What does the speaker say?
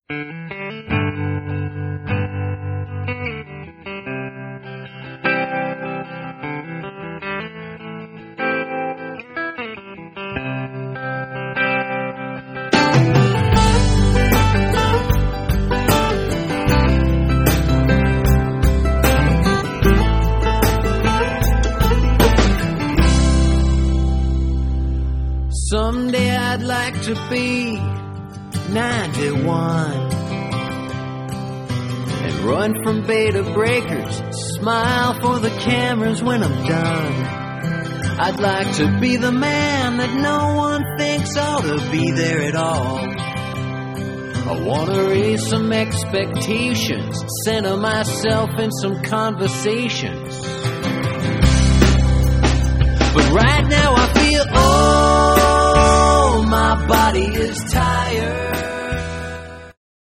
Someday I'd like to be 91 and run from beta breakers, smile for the cameras when I'm done. I'd like to be the man that no one thinks ought to be there at all. I want to raise some expectations, center myself in some conversations. But right now I feel, oh, my body is tired.